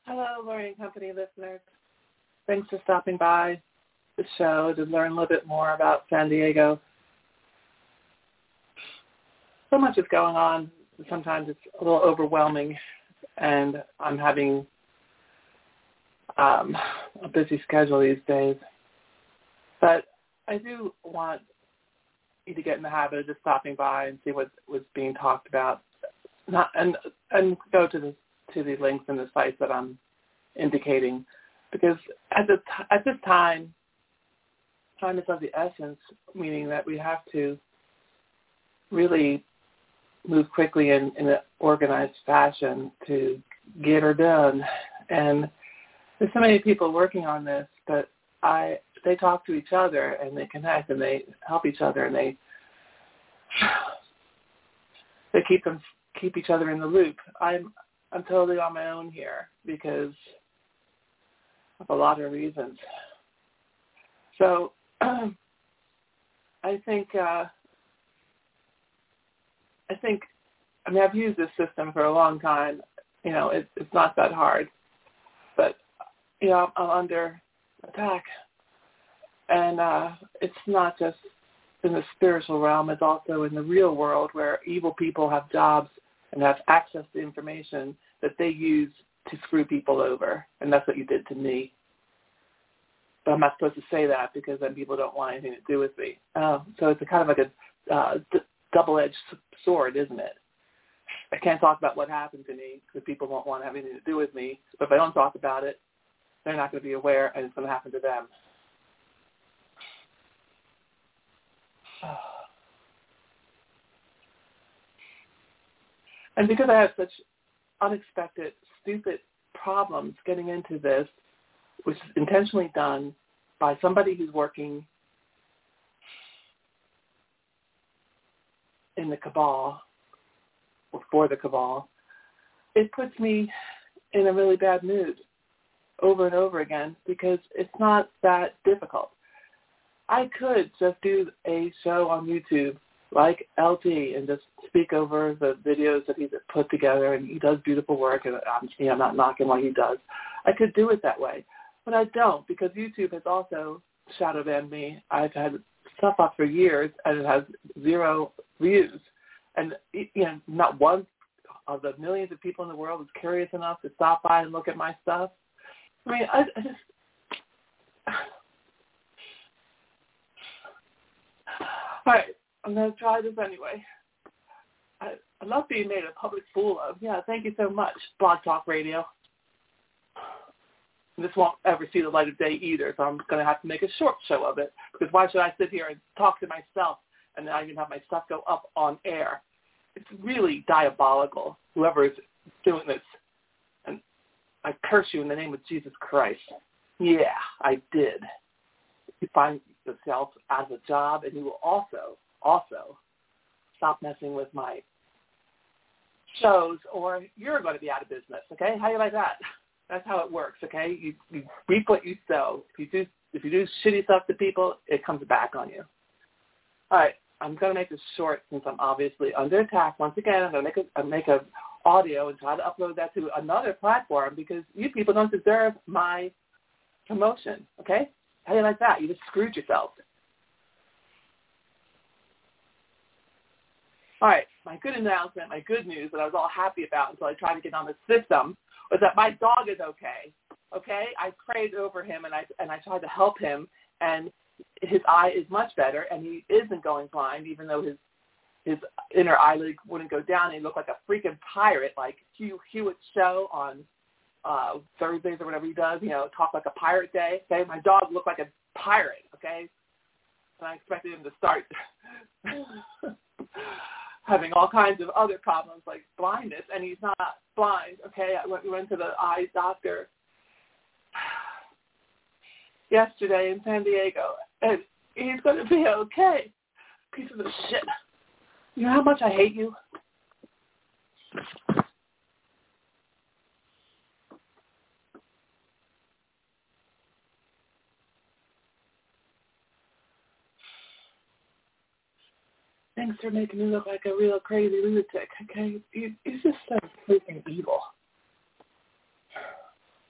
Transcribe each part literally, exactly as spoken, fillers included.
Hello, Lori and Company listeners. Thanks for stopping by the show to learn a little bit more about San Diego. So much is going on. Sometimes it's a little overwhelming, and I'm having um, a busy schedule these days. But I do want you to get in the habit of just stopping by and see what was being talked about, not and and go to the to the links in the sites that I'm indicating, because at the t- at this time, time is of the essence, meaning that we have to really move quickly in, in an organized fashion to get her done. And there's so many people working on this, but I they talk to each other and they connect and they help each other and they they keep them keep each other in the loop. I'm I'm totally on my own here because of a lot of reasons. So I think uh, I think I mean I've used this system for a long time. You know, it, it's not that hard, but you know I'm under attack, and uh, it's not just in the spiritual realm; it's also in the real world where evil people have jobs and have access to information that they use to screw people over, and that's what you did to me. But I'm not supposed to say that because then people don't want anything to do with me. Uh, so it's a kind of like a uh, d- double-edged sword, isn't it? I can't talk about what happened to me because people won't want to have anything to do with me. But if I don't talk about it, they're not going to be aware, and it's going to happen to them. And because I have such unexpected, stupid problems getting into this, which is intentionally done by somebody who's working in the cabal or for the cabal, it puts me in a really bad mood over and over again because it's not that difficult. I could just do a show on YouTube like L T and just speak over the videos that he's put together, and he does beautiful work, and I'm, you know, I'm not knocking what he does. I could do it that way, but I don't because YouTube has also shadow banned me. I've had stuff up for years, and it has zero views. And, you know, not one of the millions of people in the world is curious enough to stop by and look at my stuff. I mean, I, I just... All right. I'm going to try this anyway. I, I love being made a public fool of. Yeah, thank you so much, Blog Talk Radio. And this won't ever see the light of day either, so I'm going to have to make a short show of it, because why should I sit here and talk to myself and then I can have my stuff go up on air? It's really diabolical, whoever is doing this. And I curse you in the name of Jesus Christ. Yeah, I did. You find yourself out of a job, and you will also Also, stop messing with my shows, or you're going to be out of business. Okay, how do you like that? That's how it works. Okay, you, you reap what you sow. If you do, if you do shitty stuff to people, it comes back on you. All right, I'm going to make this short since I'm obviously under attack. Once again, I'm going to make a make a audio and try to upload that to another platform because you people don't deserve my promotion. Okay, how do you like that? You just screwed yourself. All right, my good announcement, my good news that I was all happy about until I tried to get on the system was that my dog is okay. Okay, I prayed over him and I and I tried to help him, and his eye is much better, and he isn't going blind, even though his his inner eyelid wouldn't go down. He looked like a freaking pirate, like Hugh Hewitt's show on uh, Thursdays or whatever he does. You know, talk like a pirate day. Okay, my dog looked like a pirate. Okay, and I expected him to start having all kinds of other problems like blindness, and he's not blind, okay? I went, we went to the eye doctor yesterday in San Diego, and he's going to be okay. Piece of shit. You know how much I hate you? Thanks for making me look like a real crazy lunatic, okay? You, you're just so freaking evil.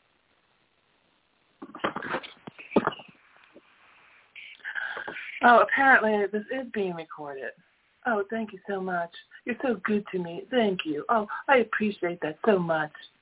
Oh, apparently this is being recorded. Oh, thank you so much. You're so good to me. Thank you. Oh, I appreciate that so much.